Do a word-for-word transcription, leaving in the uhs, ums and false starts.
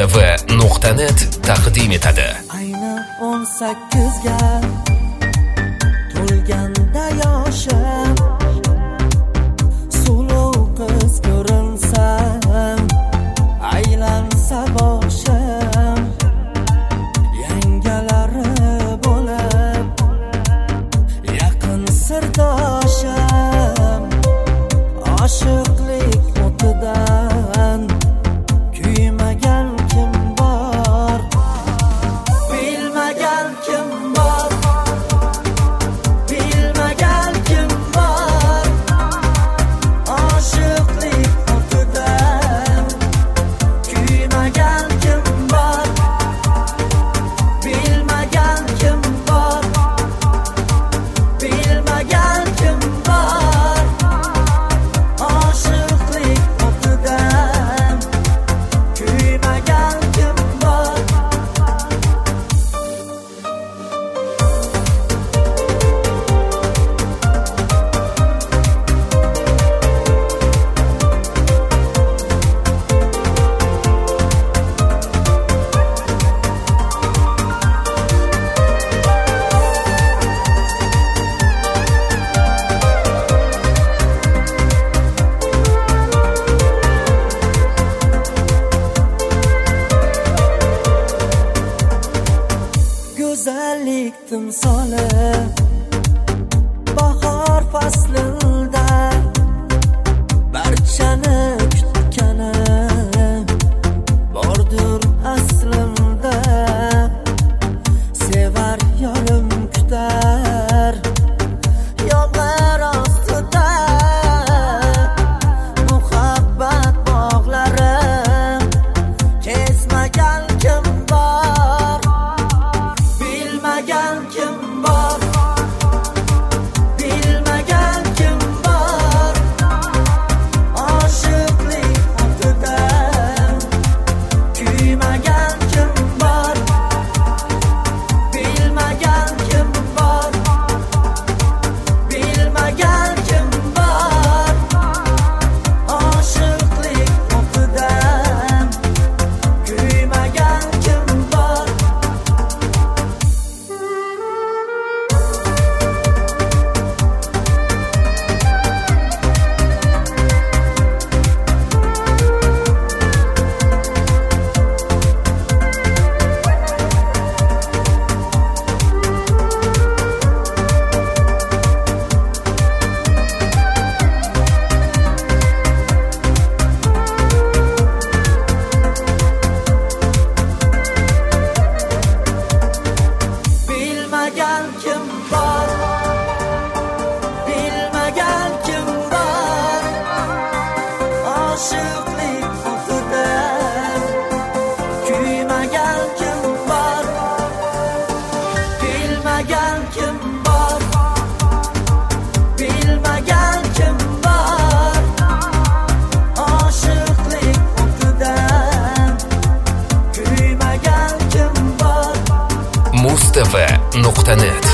mustv nuqta net taqdim etadi. Ayni o'n sakkizga to'lganda yoshim, suluv qiz ko'rinsam, aylansa boshim, yangalari bo'lib yaqin sirdoshim, oshiqlik o'tidan kuymagan kim bor, bilmagan kim bor, bilmagan kim bor, oshiqlik o'tidan kuymagan kim bor, bilmagan kim bor, bilmagan kim bor, oshiqlik o'tidan kuymagan kim bor. Go'zallik timsoli bahor faslida barchani kutgani bordir aslimda. Sevar yorim kutar yomg'ir ostida, muhabbat bog'lari kezmagan kim bor, bilmagan kim bor, bilmagan kim bor, oshiqlik o'tidan kuymagan kim bor, bilmagan kim bor, bilmagan kim bor, oshiqlik o'tidan kuymagan kim bor. Bilmagan kim bor, bilmagan kim bor, oshiqlik o'tidan kuymagan kim bor, bilmagan kim bor, bilmagan kim bor, oshiqlik o'tidan kuymagan kim bor. mustv nuqta net